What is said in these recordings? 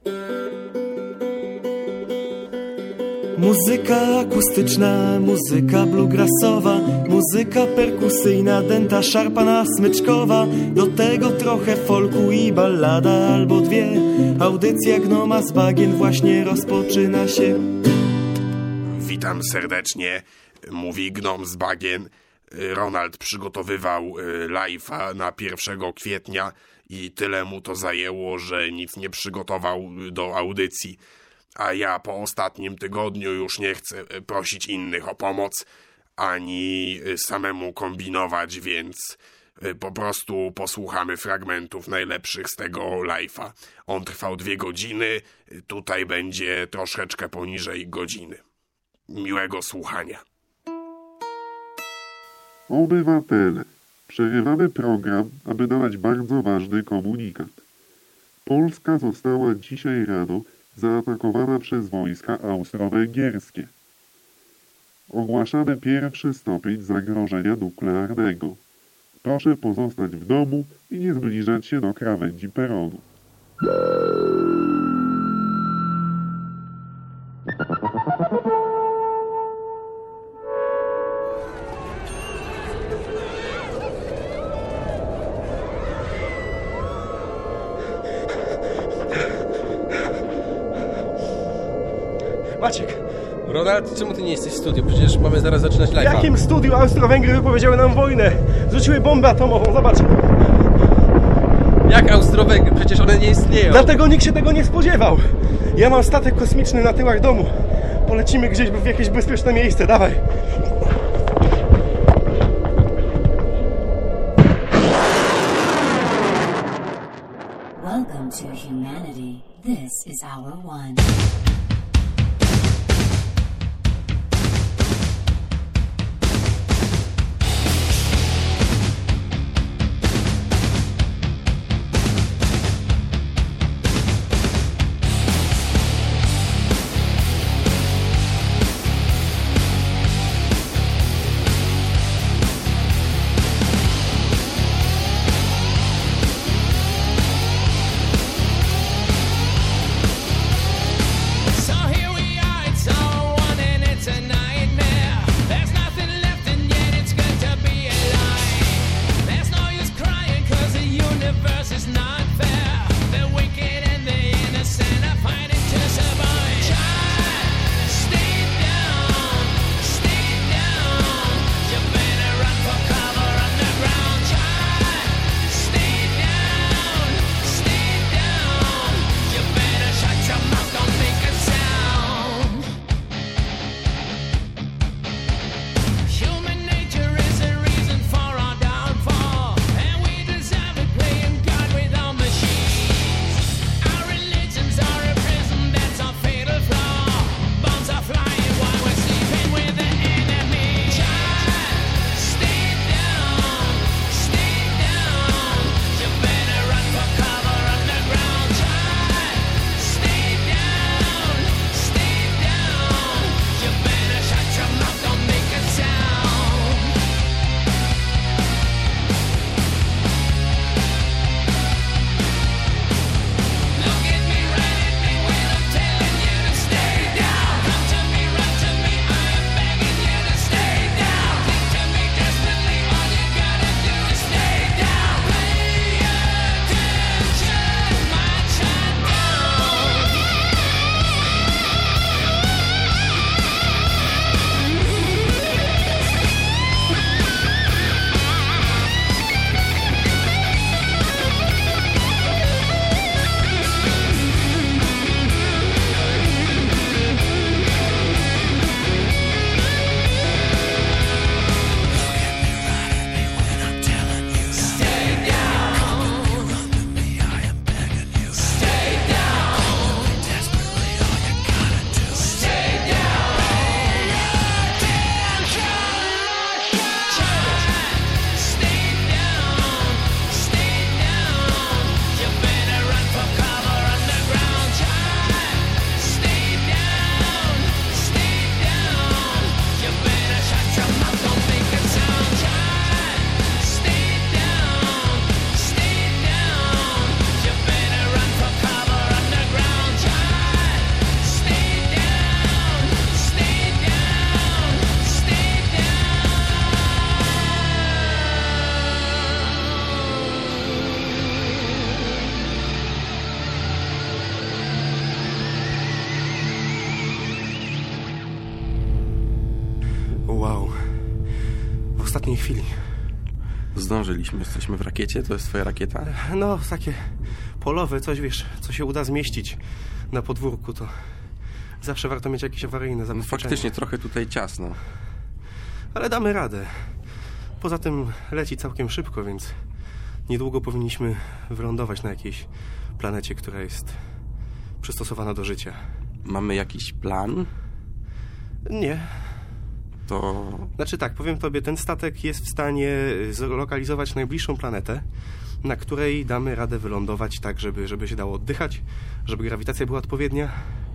Muzyka akustyczna, muzyka bluegrassowa, muzyka perkusyjna, dęta, szarpana, smyczkowa, do tego trochę folku i ballada albo dwie. Audycja Gnoma z Bagien właśnie rozpoczyna się. Witam serdecznie, mówi Gnom z Bagien. Ronald przygotowywał live'a na 1 kwietnia i tyle mu to zajęło, że nic nie przygotował do audycji. A ja po ostatnim tygodniu już nie chcę prosić innych o pomoc, ani samemu kombinować, więc po prostu posłuchamy fragmentów najlepszych z tego live'a. On trwał 2 godziny, tutaj będzie troszeczkę poniżej godziny. Miłego słuchania. Obywatele, przerywamy program, aby dać bardzo ważny komunikat. Polska została dzisiaj rano zaatakowana przez wojska austro-węgierskie. Ogłaszamy 1. stopień zagrożenia nuklearnego. Proszę pozostać w domu i nie zbliżać się do krawędzi peronu. Maciek! Ronald, czemu ty nie jesteś w studiu? Przecież mamy zaraz zaczynać live'a. W jakim studiu? Austro-Węgry wypowiedziały nam wojnę! Zrzuciły bombę atomową, zobacz! Jak Austro-Węgry? Przecież one nie istnieją! Dlatego nikt się tego nie spodziewał! Ja mam statek kosmiczny na tyłach domu. Polecimy gdzieś w jakieś bezpieczne miejsce, dawaj! Welcome to humanity. This is our one. ostatniej chwili. Zdążyliśmy, jesteśmy w rakiecie, to jest twoja rakieta? No, takie polowe, coś wiesz, co się uda zmieścić na podwórku, to zawsze warto mieć jakieś awaryjne No zabezpieczenie. faktycznie trochę tutaj ciasno. Ale damy radę. Poza tym leci całkiem szybko, więc niedługo powinniśmy wylądować na jakiejś planecie, która jest przystosowana do życia. Mamy jakiś plan? Nie. To... Znaczy tak, powiem tobie, ten statek jest w stanie zlokalizować najbliższą planetę, na której damy radę wylądować tak, żeby się dało oddychać, żeby grawitacja była odpowiednia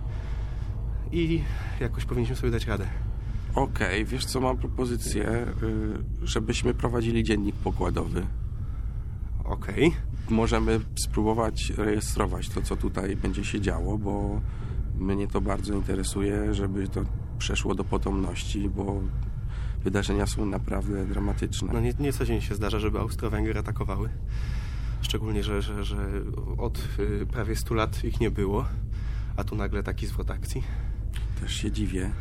i jakoś powinniśmy sobie dać radę. Okej, wiesz co, mam propozycję, żebyśmy prowadzili dziennik pokładowy. Okej. Możemy spróbować rejestrować to, co tutaj będzie się działo, bo mnie to bardzo interesuje, żeby to przeszło do potomności, bo wydarzenia są naprawdę dramatyczne. No nie co dzień się zdarza, żeby Austro-Węgry atakowały. Szczególnie, że od prawie 100 lat ich nie było, a tu nagle taki zwrot akcji. Też się dziwię.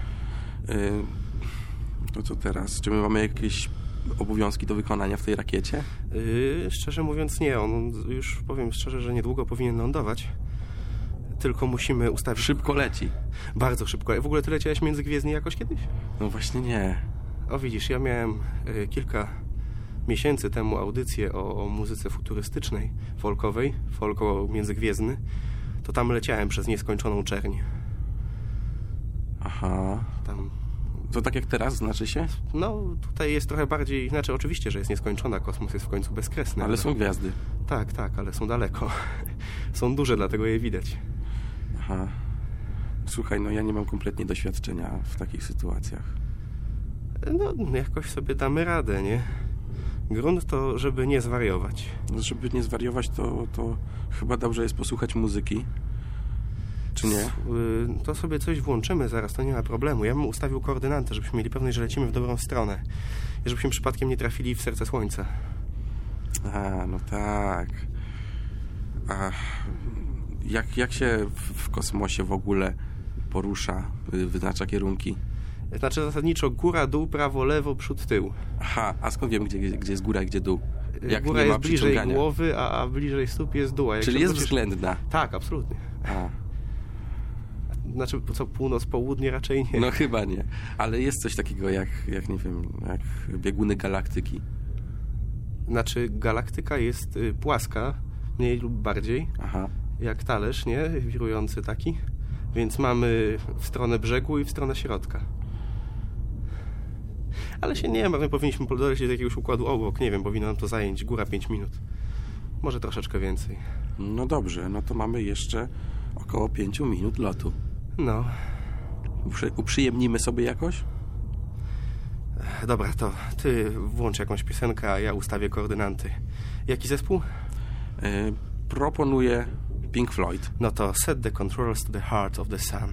To co teraz? Czy my mamy jakieś obowiązki do wykonania w tej rakiecie? Szczerze mówiąc nie. On już, powiem szczerze, że niedługo powinien lądować. Tylko musimy ustawić... Szybko leci. Bardzo szybko. W ogóle ty leciałeś międzygwiezdnie jakoś kiedyś? No właśnie nie. O widzisz, ja miałem kilka miesięcy temu audycję o muzyce futurystycznej, folkowej, folko międzygwiezdny. To tam leciałem przez nieskończoną czerń. Aha. Tam... To tak jak teraz, znaczy się? No, tutaj jest trochę bardziej... Znaczy, oczywiście, że jest nieskończona, kosmos jest w końcu bezkresny. Ale są gwiazdy. Tak, ale są daleko. Są duże, dlatego je widać. Aha. Słuchaj, no ja nie mam kompletnie doświadczenia w takich sytuacjach. No, jakoś sobie damy radę, nie? Grunt to, żeby nie zwariować. No, żeby nie zwariować, to chyba dobrze jest posłuchać muzyki. Czy nie? To sobie coś włączymy zaraz, to nie ma problemu. Ja bym ustawił koordynatę, żebyśmy mieli pewność, że lecimy w dobrą stronę. I żebyśmy przypadkiem nie trafili w serce słońca. A, no tak. A jak się w kosmosie w ogóle porusza, wyznacza kierunki? Znaczy zasadniczo góra, dół, prawo, lewo, przód, tył. Aha, a skąd wiemy, gdzie jest góra, gdzie dół? Jak góra nie ma jest bliżej przyciągania? głowy, a bliżej stóp jest dół. A jak Czyli się jest odwrócisz- względna. Tak, absolutnie. A, Znaczy, co, północ, południe raczej nie. no chyba nie. Ale jest coś takiego jak nie wiem, jak bieguny galaktyki. Znaczy, galaktyka jest płaska, mniej lub bardziej, Aha. jak talerz, nie? Wirujący taki. Więc mamy w stronę brzegu i w stronę środka. Ale się nie wiem, pewnie powinniśmy dolecieć do jakiegoś układu obok. Nie wiem, powinno nam to zająć góra 5 minut. Może troszeczkę więcej. No dobrze, no to mamy jeszcze około 5 minut lotu. No, Uprzyjemnimy sobie jakoś? dobra, to ty włącz jakąś piosenkę, a ja ustawię koordynaty. Jaki zespół? Proponuję Pink Floyd. No to set the controls to the heart of the sun.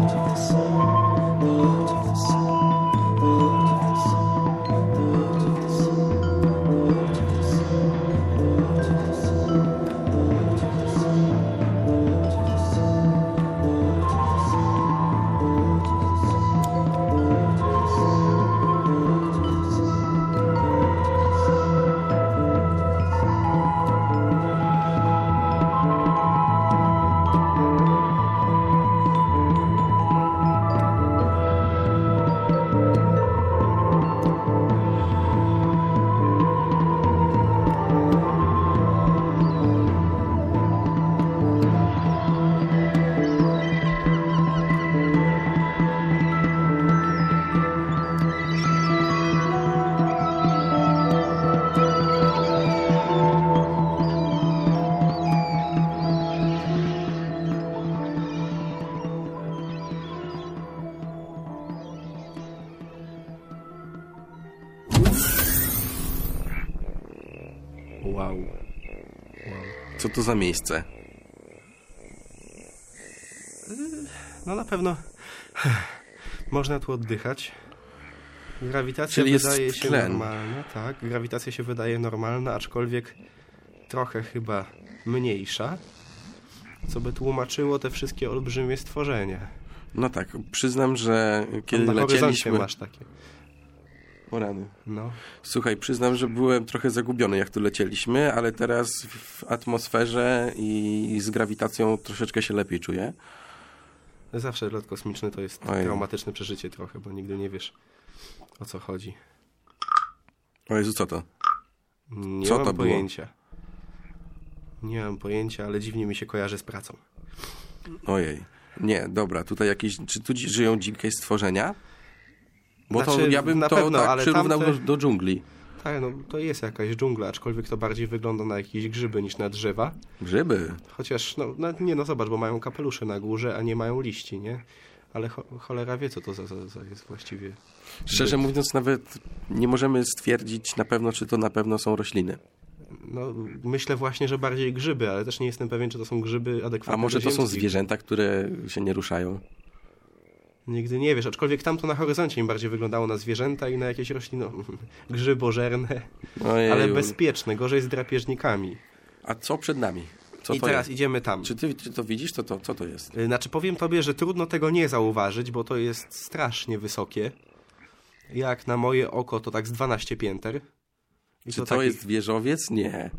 Wow. Co to za miejsce? No na pewno można tu oddychać. Grawitacja Czyli jest wydaje się tlen. normalna, tak. Grawitacja się wydaje normalna, aczkolwiek trochę chyba mniejsza, co by tłumaczyło te wszystkie olbrzymie stworzenia. No tak, przyznam, że kiedy Na horyzoncie lecieliśmy... masz takie. O rany. No. Słuchaj, przyznam, że byłem trochę zagubiony, jak tu lecieliśmy, ale teraz w atmosferze i z grawitacją troszeczkę się lepiej czuję. Zawsze lot kosmiczny to jest Ojej. traumatyczne przeżycie trochę, bo nigdy nie wiesz, o co chodzi. O Jezu, co to? Nie Co mam to było? pojęcia. Nie mam pojęcia, ale dziwnie mi się kojarzy z pracą. Ojej. Nie, dobra, tutaj jakieś... Czy tu żyją dzikie stworzenia? Bo to Znaczy, ja bym na to pewno, tak ale przyrównał tamte- do dżungli. Tak, no to jest jakaś dżungla, aczkolwiek to bardziej wygląda na jakieś grzyby niż na drzewa. Grzyby. Chociaż, no zobacz, bo mają kapelusze na górze, a nie mają liści, nie? Ale cholera wie, co to za jest właściwie. Szczerze mówiąc, nawet nie możemy stwierdzić na pewno, czy to na pewno są rośliny. No, myślę właśnie, że bardziej grzyby, ale też nie jestem pewien, czy to są grzyby adekwatne A może do to są ziemskich. zwierzęta, które się nie ruszają? Nigdy nie wiesz, aczkolwiek tamto na horyzoncie im bardziej wyglądało na zwierzęta i na jakieś rośliny grzybożerne, Ojeju. ale bezpieczne, gorzej z drapieżnikami. A co przed nami? Co I to teraz jest? idziemy tam. Czy ty to widzisz? Co to jest? Znaczy powiem tobie, że trudno tego nie zauważyć, bo to jest strasznie wysokie. Jak na moje oko to tak z 12 pięter. I Czy to taki- jest wieżowiec? Nie.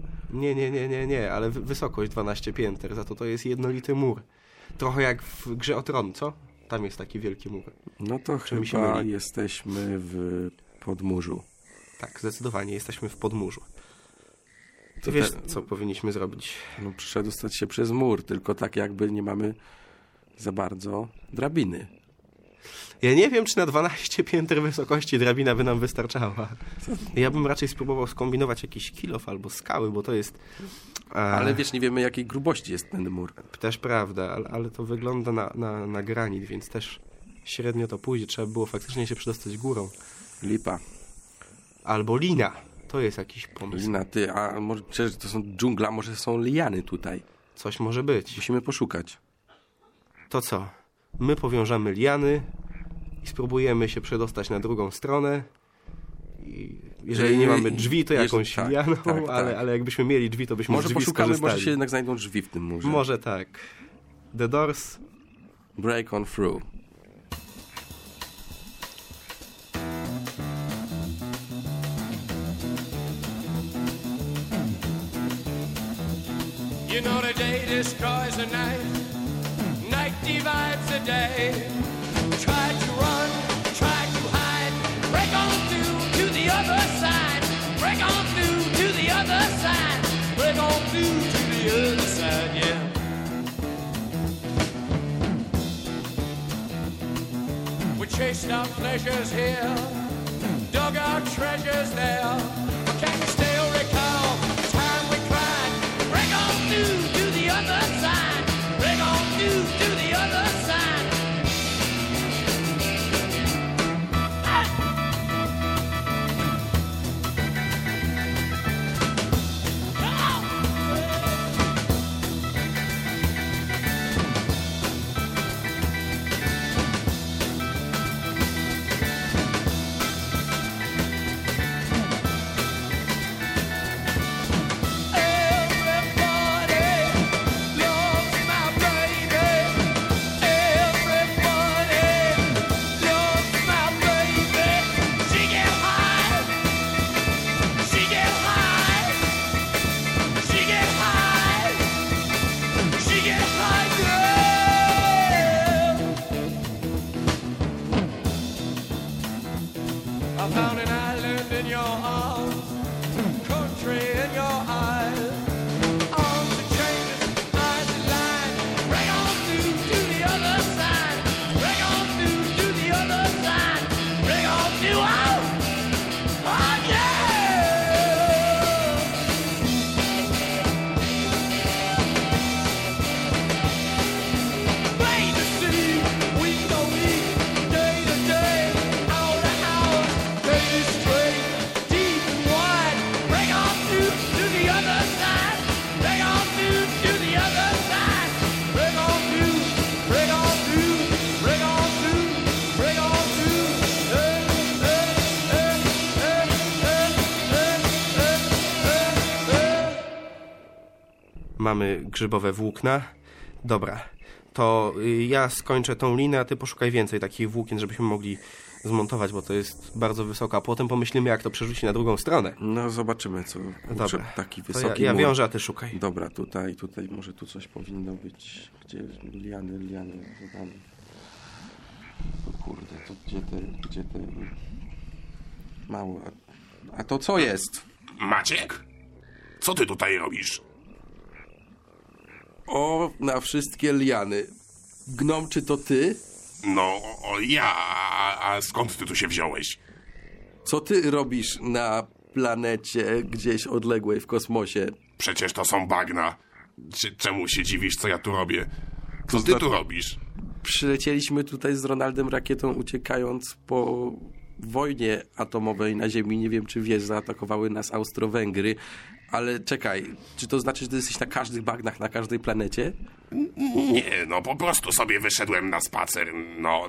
Nie, ale wysokość 12 pięter, za to jest jednolity mur. Trochę jak w grze o Tron, co? Tam jest taki wielki mur. No to Czy mi się chyba myli? jesteśmy w podmurzu. Tak, zdecydowanie jesteśmy w podmurzu. Ty To wiesz, te- co powinniśmy zrobić? No przedostać się przez mur, tylko tak jakby nie mamy za bardzo drabiny. Ja nie wiem, czy na 12 pięter wysokości drabina by nam wystarczała. Ja bym raczej spróbował skombinować jakiś kilof albo skały, bo to jest... Ale wiesz, nie wiemy jakiej grubości jest ten mur. Też prawda, ale to wygląda na granit, więc też średnio to pójdzie. Trzeba było faktycznie się przedostać górą. Lipa. Albo lina. To jest jakiś pomysł. Lina, ty, a może przecież to są dżungla, może są liany tutaj. Coś może być. Musimy poszukać. To co? My powiążemy liany i spróbujemy się przedostać na drugą stronę. I jeżeli nie mamy drzwi, to jakąś tak, lianą, tak. ale jakbyśmy mieli drzwi, to byśmy Może z drzwi poszukamy, skorzystali. może się jednak znajdą drzwi w tym murze. Może tak. The Doors. Break on through. You know the day destroys the night, night divides the day. Try to run, try to hide, break on through to the other side, break on through to the other side, break on through to the other side, yeah. We chased our pleasures here, dug our treasures there. Can you still recall the time we cried? Break on through to the other side. Break on through to the other side. Ah! Come on! mamy grzybowe włókna. Dobra, to ja skończę tą linę, a ty poszukaj więcej takich włókien, żebyśmy mogli zmontować, bo to jest bardzo wysoko, a potem pomyślimy, jak to przerzucić na drugą stronę. No zobaczymy, co Dobra, taki to wysoki ja mur. wiążę, a ty szukaj. Dobra, tutaj, może tu coś powinno być. Gdzie liany, co tam? O kurde, to gdzie te... Mało. A to co jest? Maciek? Co ty tutaj robisz? O, na wszystkie liany. Gnom, czy to ty? No, ja, a skąd ty tu się wziąłeś? Co ty robisz na planecie gdzieś odległej w kosmosie? Przecież to są bagna. Czemu się dziwisz, co ja tu robię? Co ty tu robisz? Przylecieliśmy tutaj z Ronaldem rakietą, uciekając po wojnie atomowej na Ziemi. Nie wiem, czy wiesz, zaatakowały nas Austro-Węgry. Ale czekaj, czy to znaczy, że ty jesteś na każdych bagnach, na każdej planecie? Nie, no po prostu sobie wyszedłem na spacer. No,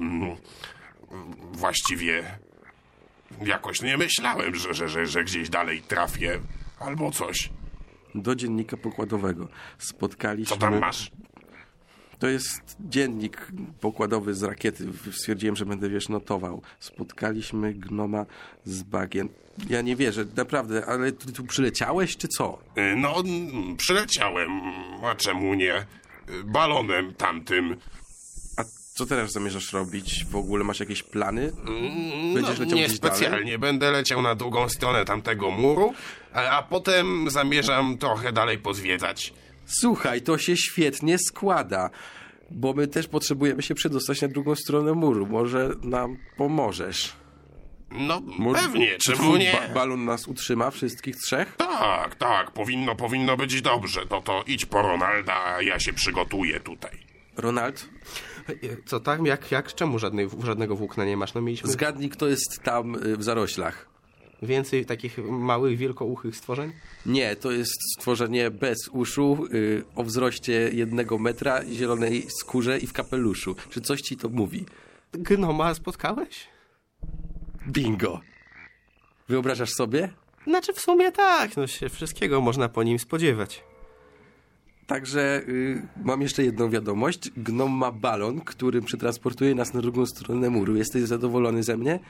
właściwie jakoś nie myślałem, że gdzieś dalej trafię albo coś. Do dziennika pokładowego spotkaliśmy... Co tam masz? To jest dziennik pokładowy z rakiety. Stwierdziłem, że będę, notował. Spotkaliśmy gnoma z bagien. Ja nie wierzę, naprawdę, ale ty tu przyleciałeś, czy co? No, przyleciałem, a czemu nie? Balonem tamtym. A co teraz zamierzasz robić? W ogóle masz jakieś plany? Będziesz leciał nie gdzieś specjalnie. dalej? Będę leciał na drugą stronę tamtego muru, a potem zamierzam trochę dalej pozwiedzać. Słuchaj, to się świetnie składa, bo my też potrzebujemy się przedostać na drugą stronę muru. Może nam pomożesz? No, pewnie, czemu nie? Balon nas utrzyma, wszystkich trzech? Tak, powinno być dobrze. To idź po Ronalda, a ja się przygotuję tutaj. Ronald? Co tak? Jak? Czemu żadnego włókna nie masz? No mieliśmy Zgadnij, kto jest tam w zaroślach. więcej takich małych, wielkouchych stworzeń? Nie, to jest stworzenie bez uszu, o wzroście 1 metra, zielonej skórze i w kapeluszu. Czy coś ci to mówi? Gnoma spotkałeś? Bingo! Wyobrażasz sobie? Znaczy w sumie tak, no się wszystkiego można po nim spodziewać. Także mam jeszcze jedną wiadomość. Gnom ma balon, którym przetransportuje nas na drugą stronę muru. Jesteś zadowolony ze mnie?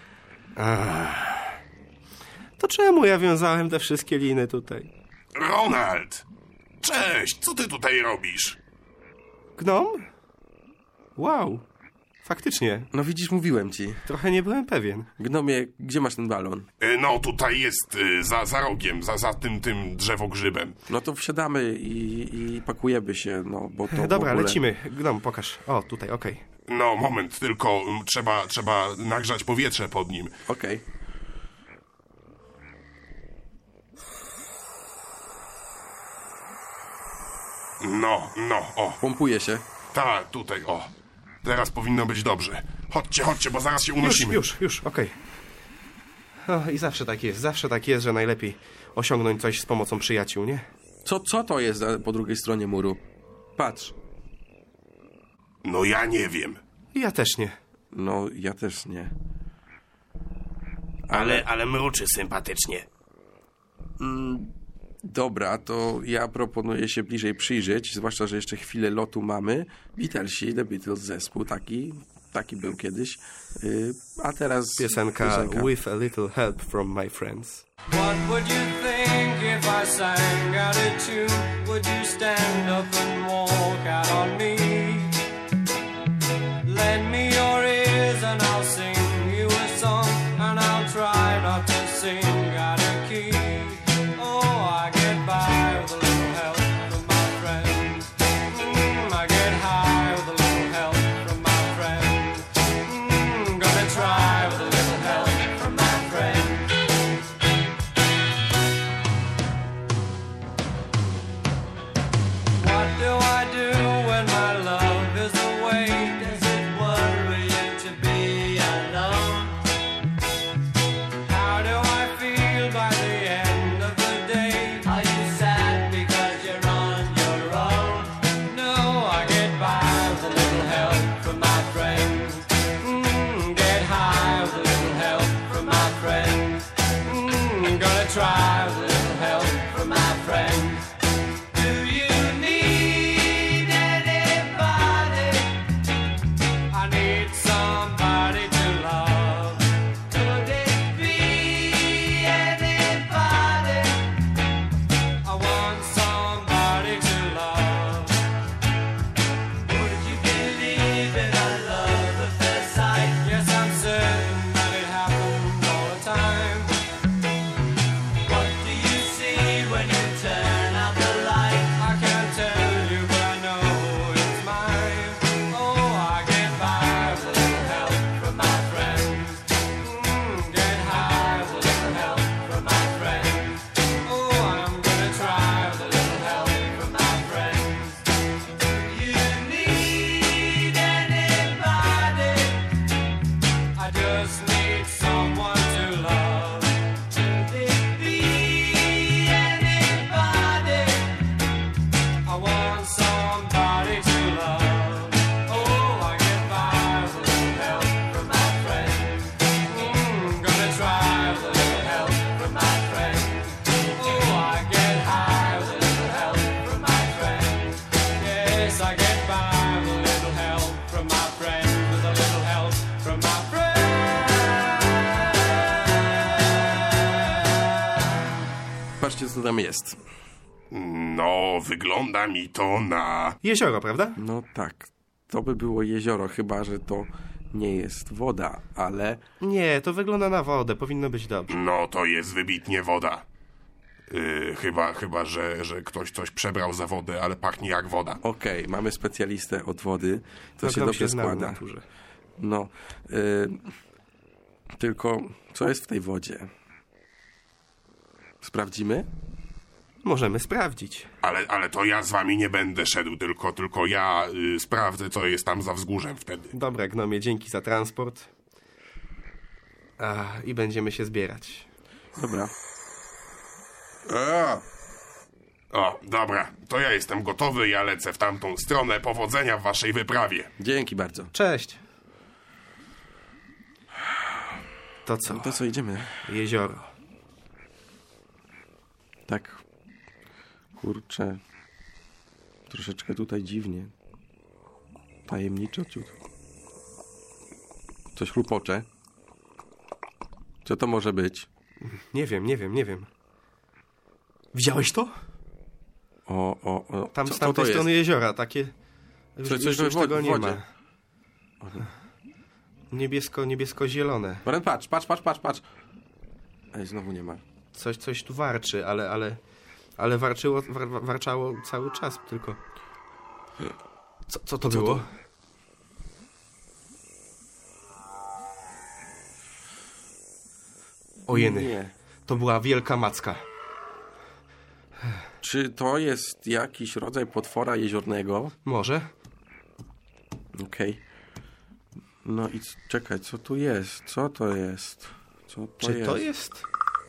To czemu ja wiązałem te wszystkie liny tutaj? Ronald! Cześć, co ty tutaj robisz? Gnom? Wow, faktycznie, No widzisz, mówiłem ci. trochę nie byłem pewien. Gnomie, gdzie masz ten balon? No, tutaj jest, za rogiem, za tym drzewogrzybem. No to wsiadamy i pakujemy się, no bo to Dobra, w ogóle... lecimy. Gnom, pokaż. O, tutaj, okej. No, moment, tylko trzeba nagrzać powietrze pod nim. Okej. No, o. Pompuje się. Tak, tutaj, o. Teraz powinno być dobrze. Chodźcie, bo zaraz się unosimy. Już, okej. O, i zawsze tak jest, że najlepiej osiągnąć coś z pomocą przyjaciół, nie? Co to jest po drugiej stronie muru? Patrz. No ja nie wiem. Ja też nie. No, ja też nie. Ale mruczy sympatycznie. Dobra, to ja proponuję się bliżej przyjrzeć, zwłaszcza, że jeszcze chwilę lotu mamy. Beatlesi, The Beatles zespół, taki był kiedyś. A teraz Piosenka With a Little Help from My Friends. What would you think if I sang out a tune? Would you stand up and walk out on me? Lend me your ears and I'll sing you a song, and I'll try not to sing out of key. Oh, I get by with a little help from my friends. I get high with a little help from my friends. Gonna try with a little help from my friends. What do I do when my love co tam jest? No, wygląda mi to na... Jezioro, prawda? No tak, to by było jezioro, chyba że to nie jest woda, ale... Nie, to wygląda na wodę, powinno być dobrze. No, to jest wybitnie woda. Chyba że ktoś coś przebrał za wodę, ale pachnie jak woda. Okej, mamy specjalistę od wody, to się Program dobrze zna w składa. naturze. No, tylko co jest w tej wodzie? Sprawdzimy? Możemy sprawdzić. Ale to ja z wami nie będę szedł, tylko ja sprawdzę, co jest tam za wzgórzem wtedy. Dobra, gnomie, dzięki za transport. I będziemy się zbierać. Dobra. O, dobra, to ja jestem gotowy, ja lecę w tamtą stronę. Powodzenia w waszej wyprawie. Dzięki bardzo. Cześć. To co? To co, idziemy? Jezioro. Tak, kurczę, troszeczkę tutaj dziwnie. Tajemniczo ciut. Coś chlupocze. Co to może być? Nie wiem. Widziałeś to? O. Tam co z tamtej to jest? strony jeziora, takie... Coś już we tego nie wodzie. ma. Niebiesko-zielone. Bren, patrz. Ej, znowu nie ma. Coś tu warczy, ale warczało cały czas, tylko... Co to było? Ojeny, Nie. to była wielka macka. Czy to jest jakiś rodzaj potwora jeziornego? Może? Okej. No i czekaj, co tu jest? Co to jest? Czy to jest?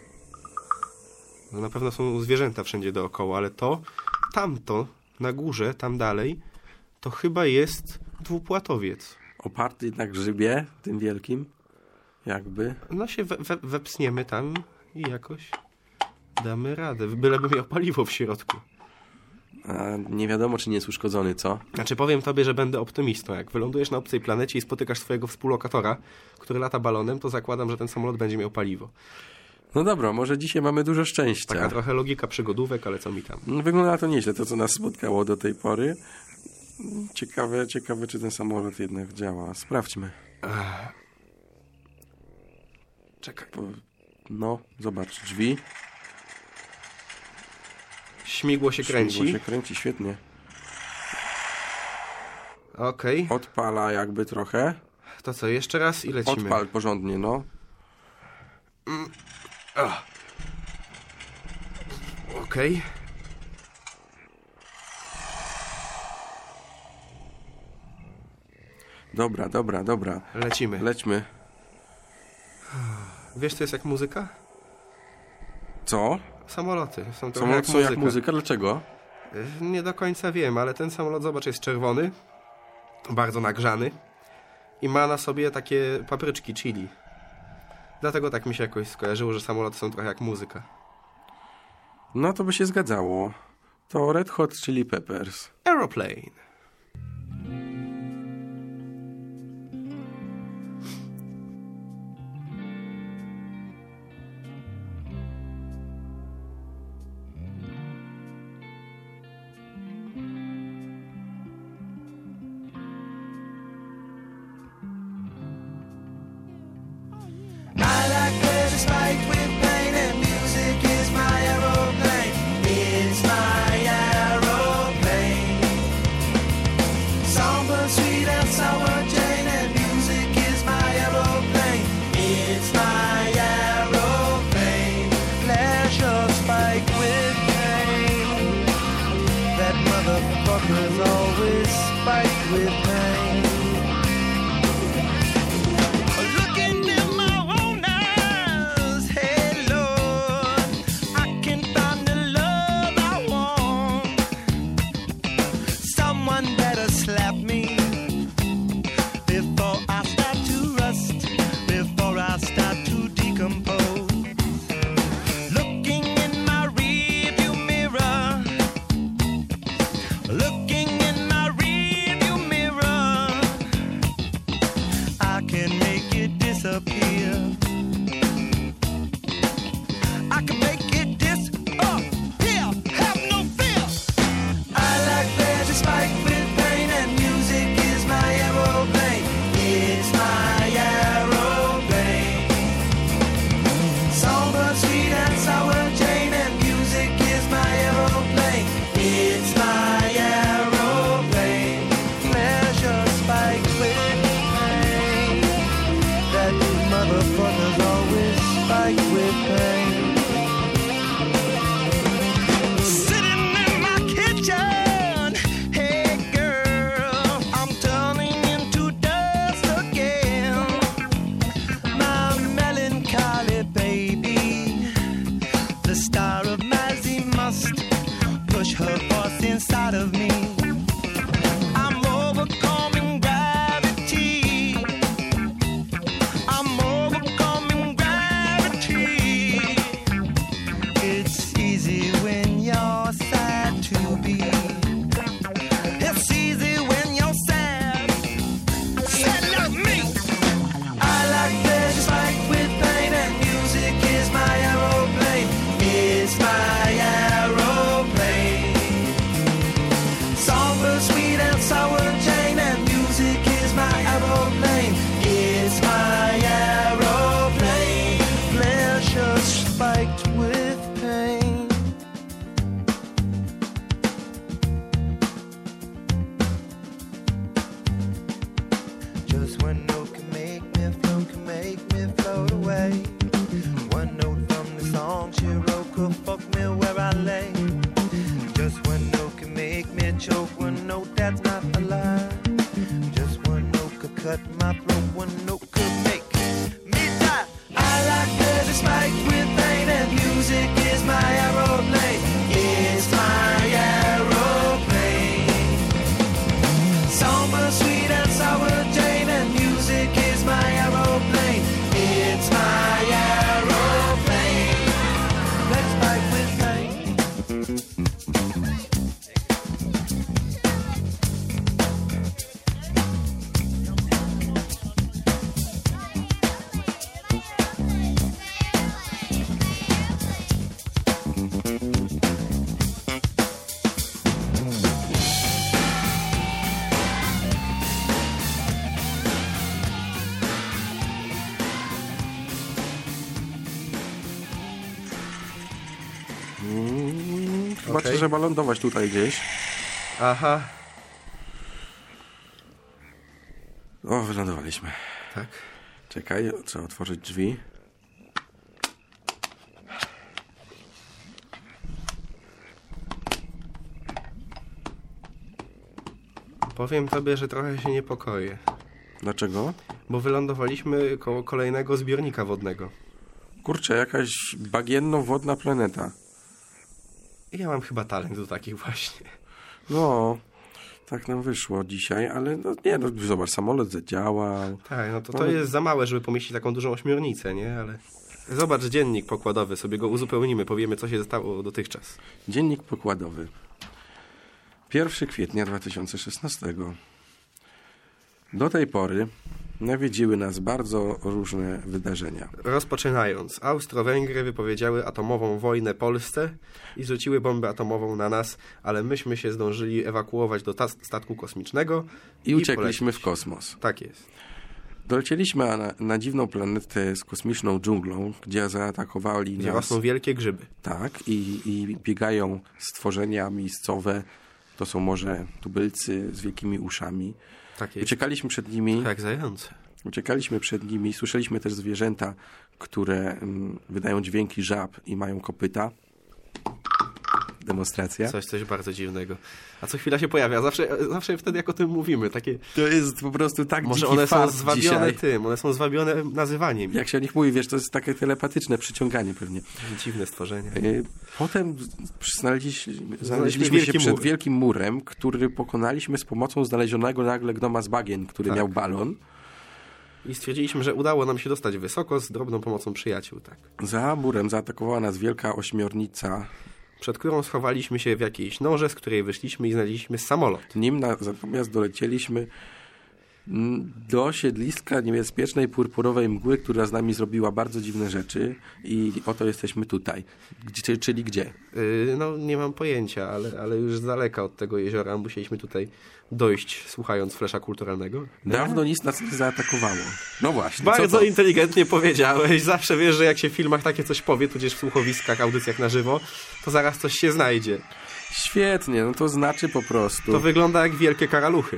No na pewno są zwierzęta wszędzie dookoła, ale tamto, na górze, tam dalej, to chyba jest dwupłatowiec. Oparty na grzybie, tym wielkim? Jakby? No się wepsniemy tam i jakoś damy radę. Byleby miał paliwo w środku. A nie wiadomo, czy nie jest uszkodzony, co? Znaczy powiem tobie, że będę optymistą. Jak wylądujesz na obcej planecie i spotykasz swojego współlokatora, który lata balonem, to zakładam, że ten samolot będzie miał paliwo. No dobra, może dzisiaj mamy dużo szczęścia. Taka trochę logika przygodówek, ale co mi tam. Wygląda to nieźle, to co nas spotkało do tej pory. Ciekawe, czy ten samolot jednak działa. Sprawdźmy. Czekaj. No, zobacz, drzwi. Śmigło się kręci. Śmigło się kręci, świetnie. Okej. Odpala jakby trochę. To co, jeszcze raz i lecimy. Odpal porządnie, no. Okej. Dobra. Lecimy. Lećmy. Wiesz, co jest jak muzyka? Co? Samoloty są trochę Samolot jak są muzyka. jak muzyka? Dlaczego? Nie do końca wiem, ale ten samolot, zobacz, jest czerwony, bardzo nagrzany i ma na sobie takie papryczki chili. Dlatego tak mi się jakoś skojarzyło, że samoloty są trochę jak muzyka. No to by się zgadzało. To Red Hot Chili Peppers. Aeroplane. I can make it disappear. Just one note can make me float away. One note from the song she wrote could fuck me where I lay. Just one note can make me choke, one note that's not a lie. Just one note could cut my throat, one note could make me die. I like her despite with pain, and music is my aeroplane. It's my aeroplane. Summer sweet and sour Jane, and music is my aeroplane. It's my aeroplane. Let's fight with pain. Zobaczę, Okej. trzeba lądować tutaj gdzieś. Aha, O, wylądowaliśmy. tak. Czekaj, trzeba otworzyć drzwi. Powiem tobie, że trochę się niepokoję, Dlaczego? bo wylądowaliśmy koło kolejnego zbiornika wodnego. Kurczę, jakaś bagienno-wodna planeta. Ja mam chyba talent do takich właśnie. No, tak nam wyszło dzisiaj, ale no nie, no zobacz, samolot zadziałał. Tak, no to jest za małe, żeby pomieścić taką dużą ośmiornicę, nie? Ale zobacz dziennik pokładowy, sobie go uzupełnimy, powiemy, co się stało dotychczas. Dziennik pokładowy. 1 kwietnia 2016. Do tej pory nawiedziły nas bardzo różne wydarzenia. Rozpoczynając, Austro-Węgry wypowiedziały atomową wojnę Polsce i rzuciły bombę atomową na nas, ale myśmy się zdążyli ewakuować do statku kosmicznego I uciekliśmy polecieć. w kosmos. Tak jest. Dolecieliśmy na dziwną planetę z kosmiczną dżunglą, gdzie zaatakowali Gdzie nas. rosną wielkie grzyby. Tak, i biegają stworzenia miejscowe. To są może tubylcy z wielkimi uszami. Tak jest. Uciekaliśmy przed nimi. Jak zające. Uciekaliśmy przed nimi. Słyszeliśmy też zwierzęta, które wydają dźwięki żab i mają kopyta. Demonstracja. Coś bardzo dziwnego. A co chwila się pojawia. Zawsze wtedy, jak o tym mówimy. Takie... To jest po prostu tak Może dziki one są fart zwabione dzisiaj. tym, one są zwabione nazywaniem. Jak się o nich mówi, wiesz, to jest takie telepatyczne przyciąganie pewnie. Dziwne stworzenia. Potem znaleźliśmy się wielki przed mur. wielkim murem, który pokonaliśmy z pomocą znalezionego nagle gnoma z bagien, który Tak. miał balon. I stwierdziliśmy, że udało nam się dostać wysoko z drobną pomocą przyjaciół. Tak. Za murem zaatakowała nas wielka ośmiornica. Przed którą schowaliśmy się w jakiejś norze, z której wyszliśmy i znaleźliśmy samolot. Nim natomiast dolecieliśmy do siedliska niebezpiecznej purpurowej mgły, która z nami zrobiła bardzo dziwne rzeczy i oto jesteśmy tutaj. Czyli gdzie? No nie mam pojęcia, ale już z daleka od tego jeziora musieliśmy tutaj dojść, słuchając flesza kulturalnego. Dawno nic nas nie zaatakowało. No właśnie. Bardzo co to? inteligentnie powiedziałeś. Zawsze wiesz, że jak się w filmach takie coś powie, tudzież w słuchowiskach, audycjach na żywo, to zaraz coś się znajdzie. Świetnie, no to znaczy po prostu. To wygląda jak wielkie karaluchy.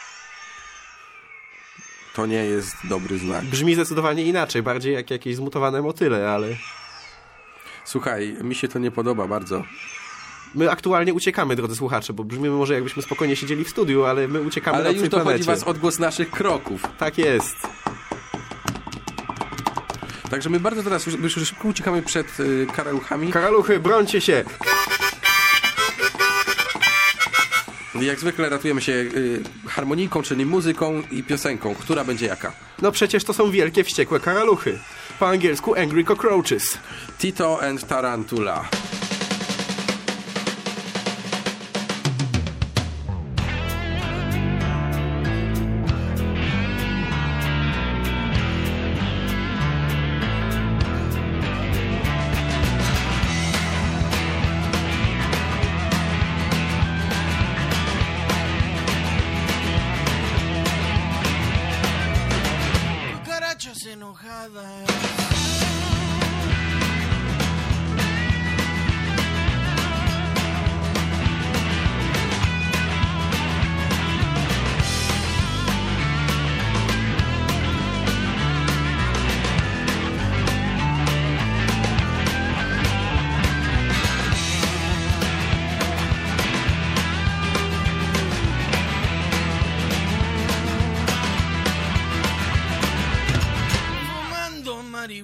To nie jest dobry znak. Brzmi zdecydowanie inaczej, bardziej jak jakieś zmutowane motyle, ale... Słuchaj, mi się to nie podoba bardzo. My aktualnie uciekamy, drodzy słuchacze, bo brzmimy może jakbyśmy spokojnie siedzieli w studiu, ale my uciekamy Ale na już obcej dochodzi planecie. was odgłos naszych kroków. Tak jest. Także my bardzo teraz już szybko uciekamy przed karaluchami. Karaluchy, brońcie się! Jak zwykle ratujemy się harmoniką, czyli muzyką i piosenką. Która będzie jaka? No przecież to są wielkie, wściekłe karaluchy. Po angielsku Angry Cockroaches. Tito and Tarantula. Cucarachas enojadas.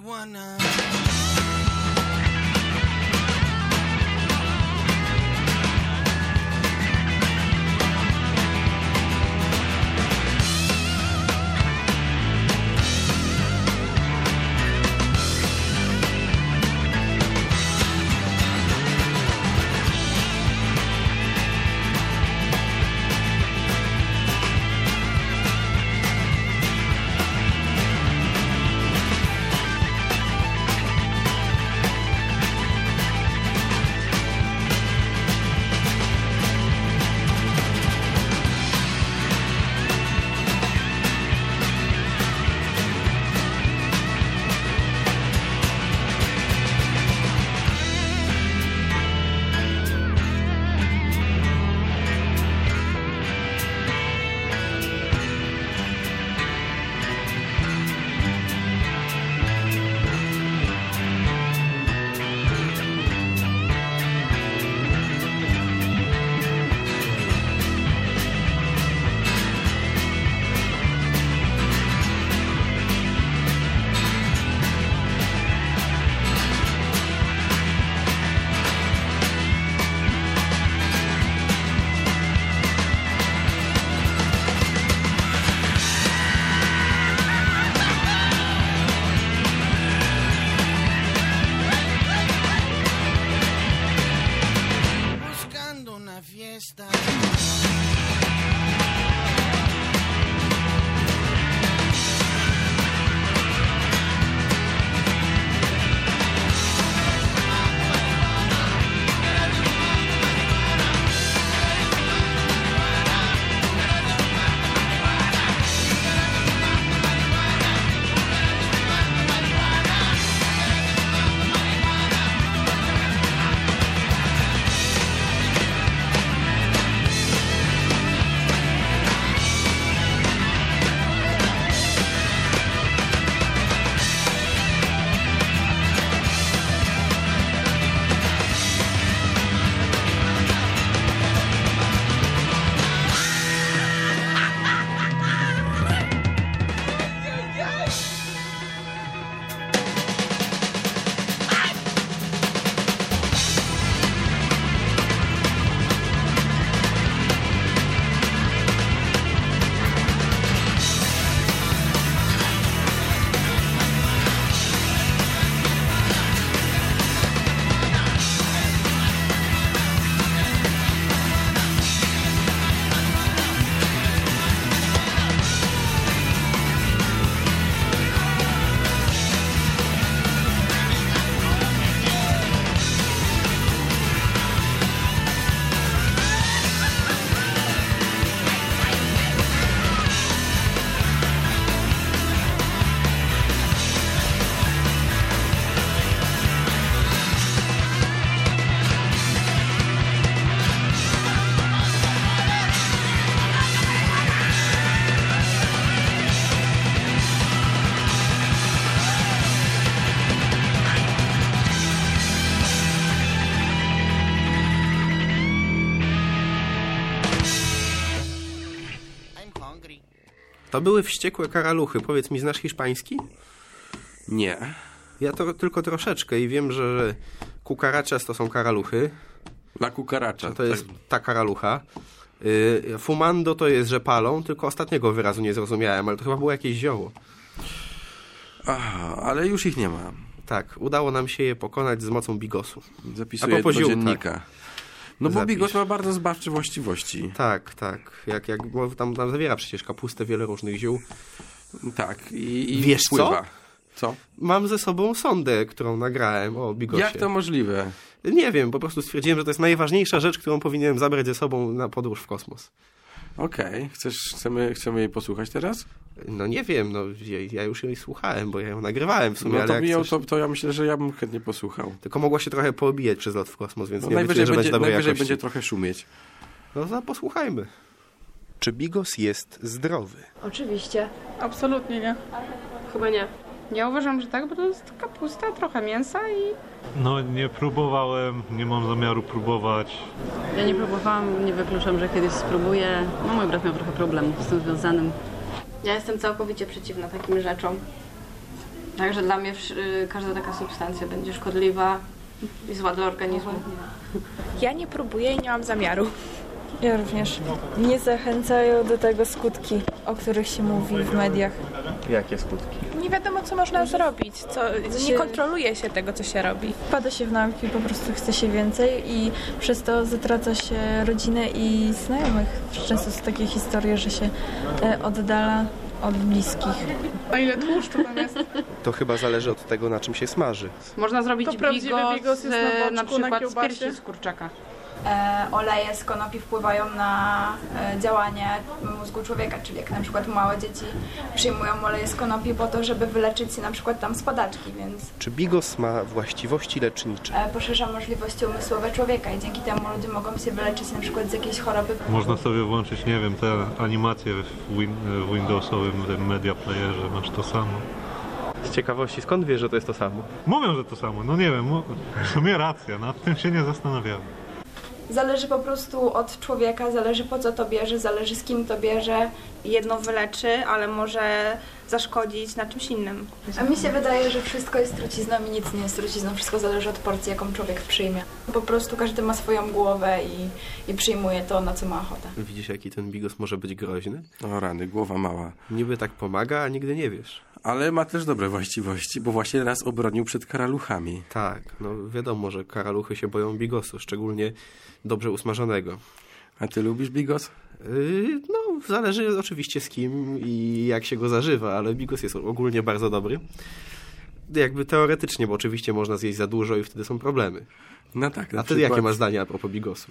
marijuana. To były wściekłe karaluchy. Powiedz mi, znasz hiszpański? Nie. Ja to tylko troszeczkę i wiem, że cucarachas to są karaluchy. La cucaracha. To jest ta karalucha. Fumando to jest, że palą, tylko ostatniego wyrazu nie zrozumiałem, ale to chyba było jakieś zioło. Aha, ale już ich nie ma. Tak, udało nam się je pokonać z mocą bigosu. Zapisuję do dziennika. Tak. No bo bigos ma bardzo zbawcze właściwości. Tak. Bo tam zawiera przecież kapustę, wiele różnych ziół. Tak. I wiesz wpływa. Co? Mam ze sobą sondę, którą nagrałem o bigosie. Jak to możliwe? Nie wiem, po prostu stwierdziłem, że to jest najważniejsza rzecz, którą powinienem zabrać ze sobą na podróż w kosmos. Okej. Chcemy jej posłuchać teraz? No nie wiem, ja już jej słuchałem, bo ja ją nagrywałem w sumie. No to, ale to ja myślę, że ja bym chętnie posłuchał. Tylko mogło się trochę poobijać przez lot w kosmos, więc nie najwyżej obiecuję, że będzie dobrej jakości. będzie trochę szumieć. No to posłuchajmy. Czy bigos jest zdrowy? Oczywiście. Absolutnie nie. Chyba nie. Ja uważam, że tak, bo to jest kapusta, trochę mięsa i... No nie próbowałem, nie mam zamiaru próbować. Ja nie próbowałam, nie wykluczam, że kiedyś spróbuję. No mój brat miał trochę problem z tym związanym. Ja jestem całkowicie przeciwna takim rzeczom. Także dla mnie każda taka substancja będzie szkodliwa i zła dla organizmu. Ja nie próbuję i nie mam zamiaru. Ja również. Nie zachęcają do tego skutki, o których się mówi w mediach. Jakie skutki? Nie wiadomo, co można zrobić. Nie kontroluje się tego, co się robi. Wpada się w nawyki, po prostu chce się więcej i przez to zatraca się rodzinę i znajomych. Często są takie historie, że się oddala od bliskich. A ile tłuszczu tam jest? To chyba zależy od tego, na czym się smaży. Można zrobić bigos jest na przykład z piersi z kurczaka. Oleje z konopi wpływają na działanie mózgu człowieka, czyli jak na przykład małe dzieci przyjmują oleje z konopi po to, żeby wyleczyć się na przykład tam spadaczki, więc... Czy bigos ma właściwości lecznicze? Poszerza możliwości umysłowe człowieka i dzięki temu ludzie mogą się wyleczyć na przykład z jakiejś choroby. Można sobie włączyć, nie wiem, te animacje w Windowsowym tym media playerze, masz to samo. Z ciekawości, skąd wiesz, że to jest to samo? Mówią, że to samo, no nie wiem, w sumie racja, nad tym się nie zastanawiałem. Zależy po prostu od człowieka, zależy po co to bierze, zależy z kim to bierze. Jedno wyleczy, ale może zaszkodzić na czymś innym. A mi się wydaje, że wszystko jest trucizną i nic nie jest trucizną. Wszystko zależy od porcji, jaką człowiek przyjmie. Po prostu każdy ma swoją głowę i przyjmuje to, na co ma ochotę. Widzisz, jaki ten bigos może być groźny? O rany, głowa mała. Niby tak pomaga, a nigdy nie wiesz. Ale ma też dobre właściwości, bo właśnie nas obronił przed karaluchami. Tak, no wiadomo, że karaluchy się boją bigosu, szczególnie dobrze usmażonego. A ty lubisz bigos? No, zależy oczywiście z kim i jak się go zażywa, ale bigos jest ogólnie bardzo dobry. Jakby teoretycznie, bo oczywiście można zjeść za dużo i wtedy są problemy. No tak. A ty jakie masz zdanie a propos bigosu?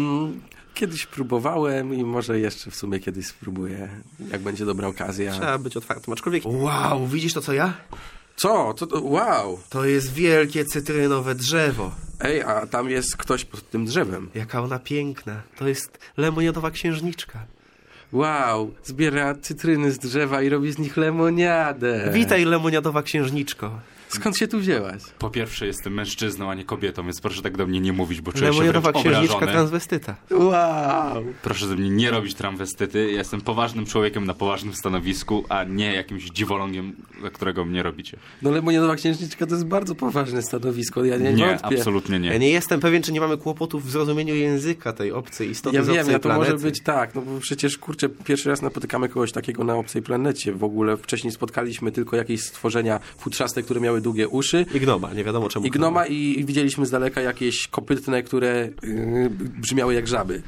Kiedyś próbowałem i może jeszcze w sumie kiedyś spróbuję, jak będzie dobra okazja. Trzeba być otwartym, aczkolwiek... Wow, widzisz to co ja? Co? Wow! To jest wielkie cytrynowe drzewo. Ej, a tam jest ktoś pod tym drzewem. Jaka ona piękna. To jest lemoniadowa księżniczka. Wow, zbiera cytryny z drzewa i robi z nich lemoniadę. Witaj, lemoniadowa księżniczko. Skąd się tu wzięłaś? Po pierwsze, jestem mężczyzną, a nie kobietą, więc proszę tak do mnie nie mówić, bo czuję się wręcz lemoniadowa księżniczka obrażony. transwestyta. Wow! Proszę ze mnie nie robić transwestyty. Ja jestem poważnym człowiekiem na poważnym stanowisku, a nie jakimś dziwolągiem, za którego mnie robicie. No lemoniadowa księżniczka to jest bardzo poważne stanowisko. Ja nie wątpię. Absolutnie nie. Ja nie jestem pewien, czy nie mamy kłopotów w zrozumieniu języka tej obcej istoty z obcej obcej to planety. może być tak, no bo przecież kurczę, pierwszy raz napotykamy kogoś takiego na obcej planecie. W ogóle wcześniej spotkaliśmy tylko jakieś stworzenia futrzaste, które miały długie uszy. I gnoma, nie wiadomo czemu. I gnoma i widzieliśmy z daleka jakieś kopytne, które brzmiały jak żaby.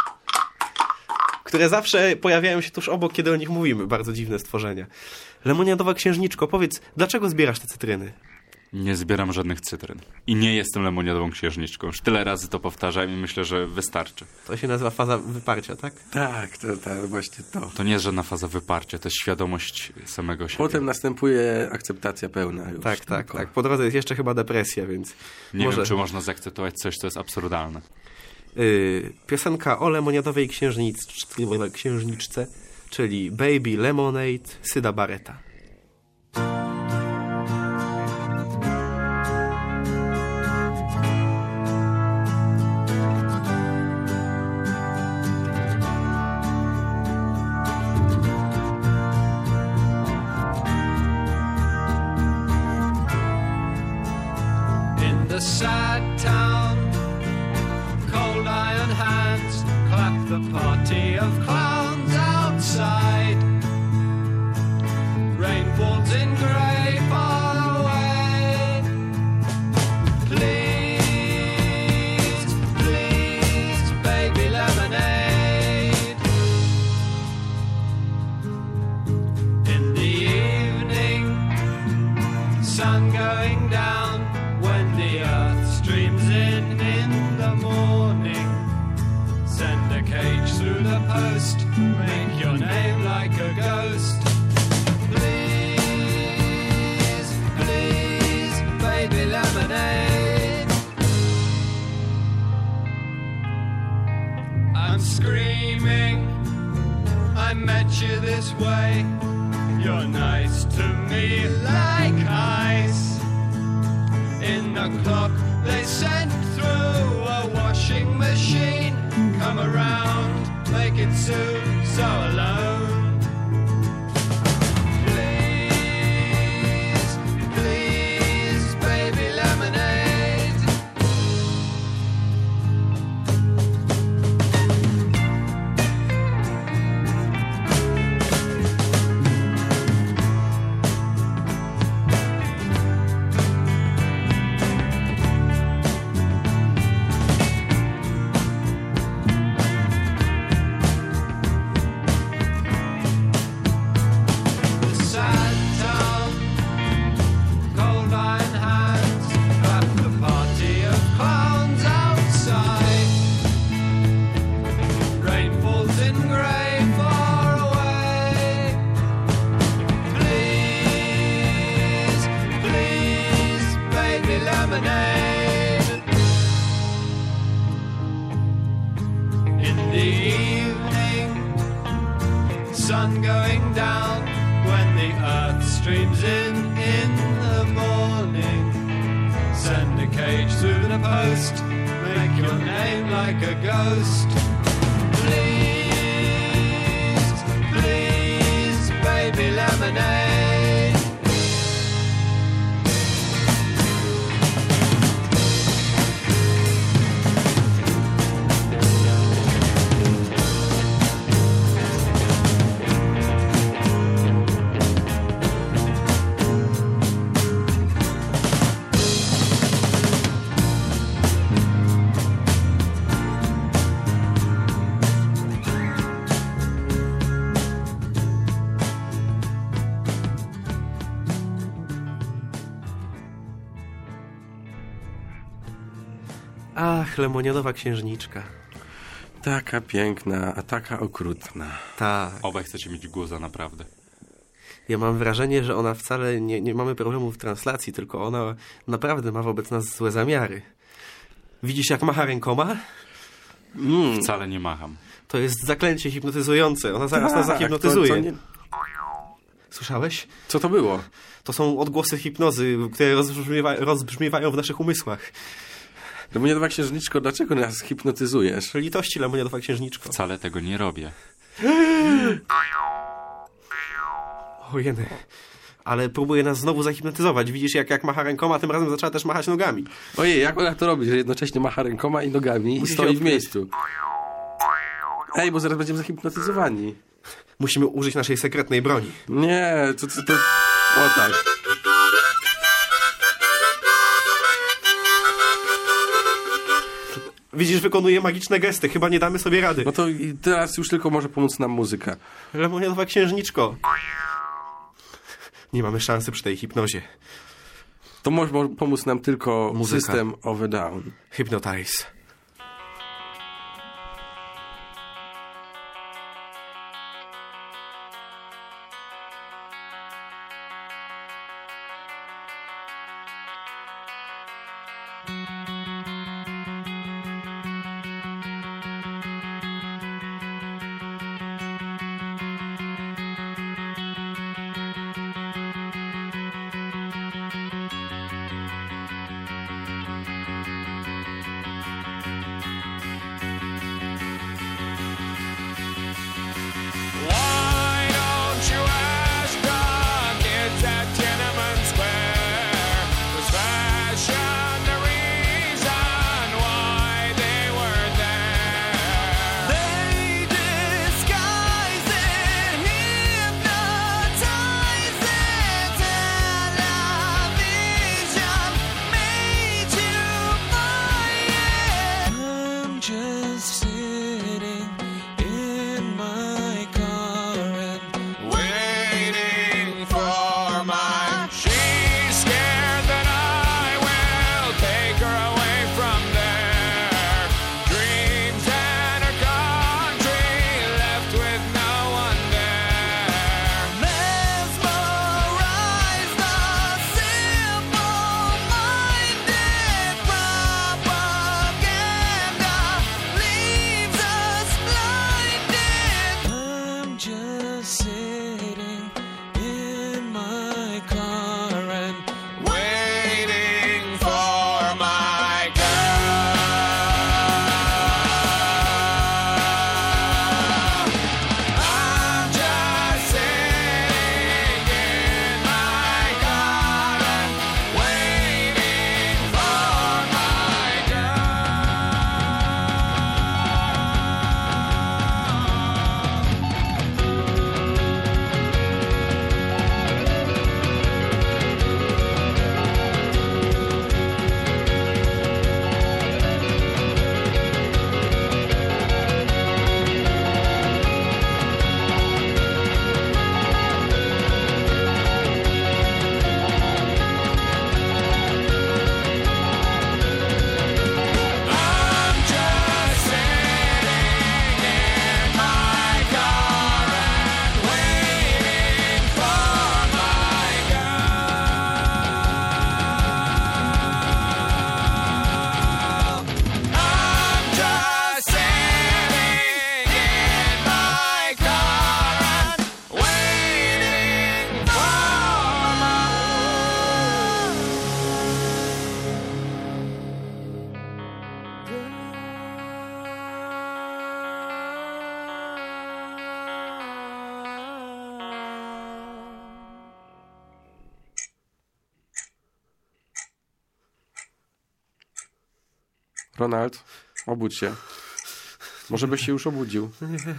Które zawsze pojawiają się tuż obok, kiedy o nich mówimy. Bardzo dziwne stworzenia. Lemoniadowa księżniczko, powiedz, dlaczego zbierasz te cytryny? Nie zbieram żadnych cytryn. I nie jestem lemoniadową księżniczką. Już tyle razy to powtarzam i myślę, że wystarczy. To się nazywa faza wyparcia, tak? Tak, to właśnie to. To nie jest żadna faza wyparcia, to jest świadomość samego siebie. Potem następuje akceptacja pełna już. Tak. Po drodze jest jeszcze chyba depresja, więc... Nie wiem, czy można zaakceptować coś, co jest absurdalne. Piosenka o lemoniadowej księżniczce, czyli Baby Lemonade, Syda Barretta. The sad town, cold iron hands clap the party of clowns outside. Rain falls in grey far away. Please, please, baby lemonade. In the evening, sun going down. When the earth streams in the morning, send a cage through the post, make your name like a ghost. Please, please, baby lemonade. I'm screaming, I met you this way. You're nice to me like ice. In the clock they sent through a washing machine. Come around, make it soon, so alone. Please, earth streams in the morning. Send a cage through the post, make your name like a ghost. Please, please, baby lemonade. Ach, lemoniadowa księżniczka. Taka piękna, a taka okrutna. Tak. Obaj chcecie mieć guza, naprawdę. Ja mam wrażenie, że ona wcale nie mamy problemu w translacji, tylko ona naprawdę ma wobec nas złe zamiary. Widzisz, jak macha rękoma? Wcale nie macham. To jest zaklęcie hipnotyzujące. Ona zaraz nas zahipnotyzuje. Słyszałeś? Co to było? To są odgłosy hipnozy, które rozbrzmiewają w naszych umysłach. Lemoniadowa księżniczko, dlaczego nas hipnotyzujesz? Litości, lemoniadowa księżniczko. Wcale tego nie robię. Ojeny. Ale próbuje nas znowu zahipnotyzować. Widzisz, jak macha rękoma, tym razem zaczęła też machać nogami. Ojej, jak ona to robi, że jednocześnie macha rękoma i nogami i stoi w miejscu? Ej, bo zaraz będziemy zahipnotyzowani. Musimy użyć naszej sekretnej broni. Nie, to... O tak. Widzisz, wykonuje magiczne gesty. Chyba nie damy sobie rady. No to teraz już tylko może pomóc nam muzyka. Lemoniadowa księżniczko. Nie mamy szansy przy tej hipnozie. To może pomóc nam tylko muzyka. System of a Down. Hypnotize. Ronald, obudź się. Może byś się już obudził.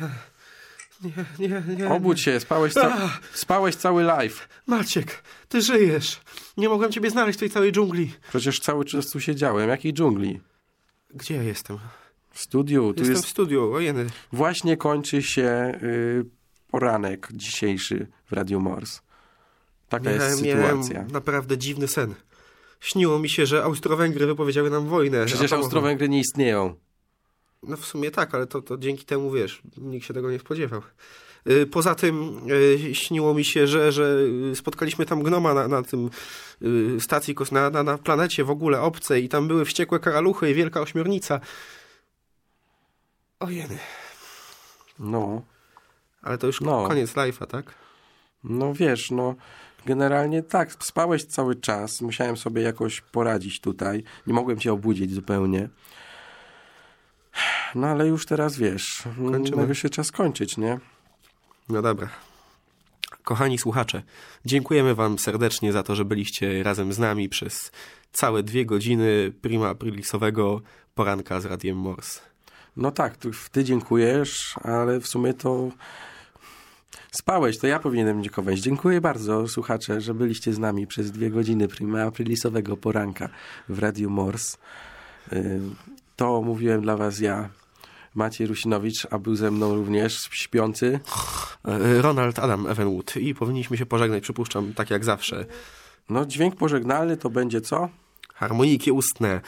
Nie. Obudź się, spałeś cały live. Maciek, ty żyjesz. Nie mogłem ciebie znaleźć w tej całej dżungli. Przecież cały czas tu siedziałem. Jakiej dżungli? Gdzie ja jestem? W studiu. Jestem w studiu, ojeny. Właśnie kończy się poranek dzisiejszy w Radiu Mors. Taka jest sytuacja. Miałem naprawdę dziwny sen. Śniło mi się, że Austro-Węgry wypowiedziały nam wojnę. Przecież Austro-Węgry nie istnieją. No w sumie tak, ale to dzięki temu, wiesz, nikt się tego nie spodziewał. Poza tym śniło mi się, że spotkaliśmy tam gnoma na tym stacji, na planecie w ogóle obcej i tam były wściekłe karaluchy i wielka ośmiornica. Ojeny. No. Ale to już koniec live'a, tak? No wiesz, generalnie tak, spałeś cały czas, musiałem sobie jakoś poradzić tutaj, nie mogłem cię obudzić zupełnie. No ale już teraz wiesz, najwyższy czas kończyć, nie? No dobra. Kochani słuchacze, dziękujemy wam serdecznie za to, że byliście razem z nami przez całe 2 godziny prima aprilisowego poranka z Radiem Mors. No tak, ty dziękujesz, ale w sumie to spałeś, to ja powinienem dziękować. Dziękuję bardzo, słuchacze, że byliście z nami przez 2 godziny prima aprilisowego poranka w Radiu Mors. To mówiłem dla was ja, Maciej Rusinowicz, a był ze mną również śpiący Ronald Adam Evenwood i powinniśmy się pożegnać, przypuszczam, tak jak zawsze. No dźwięk pożegnalny to będzie co? Harmonijki ustne.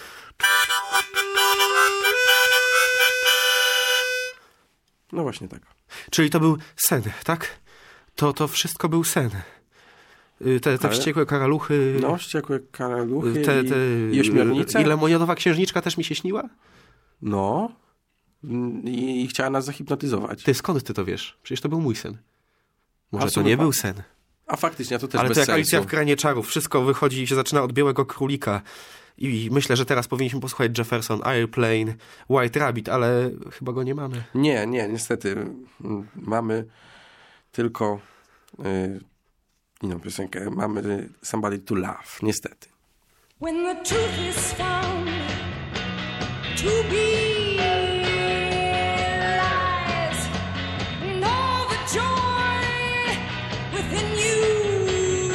No właśnie tak. Czyli to był sen, tak? To wszystko był sen. Te wściekłe karaluchy. No, wściekłe karaluchy i ośmiornice. I lemoniadowa księżniczka też mi się śniła? No. I chciała nas zahipnotyzować. Ty, skąd ty to wiesz? Przecież to był mój sen. Może to nie był sen. A faktycznie, to też ale bez to jak sensu. Alicja w Krainie Czarów. Wszystko wychodzi i się zaczyna od Białego Królika. I myślę, że teraz powinniśmy posłuchać Jefferson, Airplane, White Rabbit, ale chyba go nie mamy. Nie, niestety. Mamy tylko inną piosenkę. Mamy Somebody to Love, niestety. When the truth is found to be lies, and all the joy within you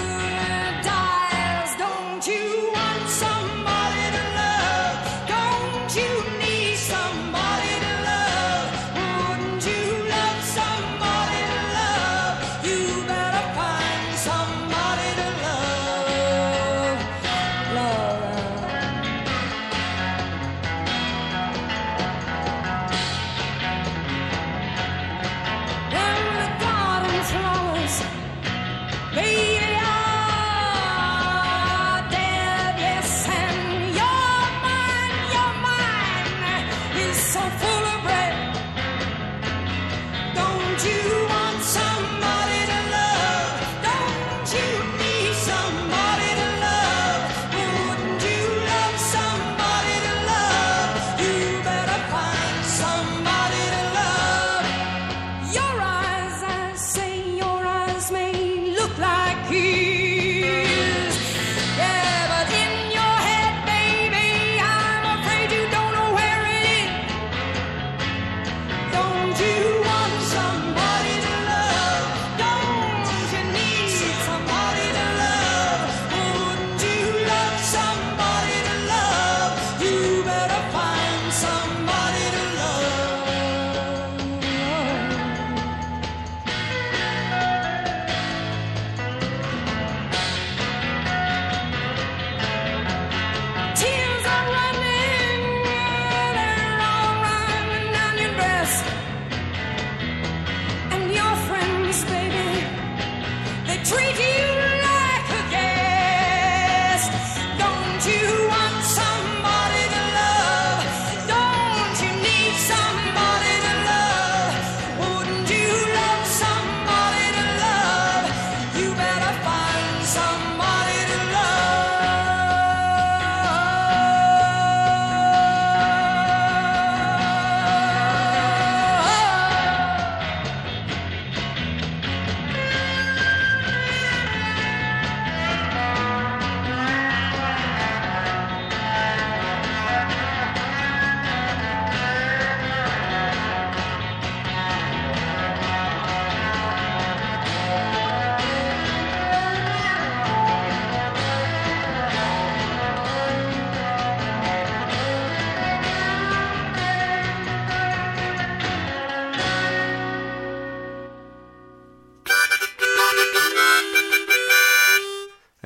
dies. Don't you want somebody to love? Don't you need somebody to love? Wouldn't you love somebody to love? You better find somebody to love. Love.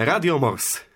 Radio Morse.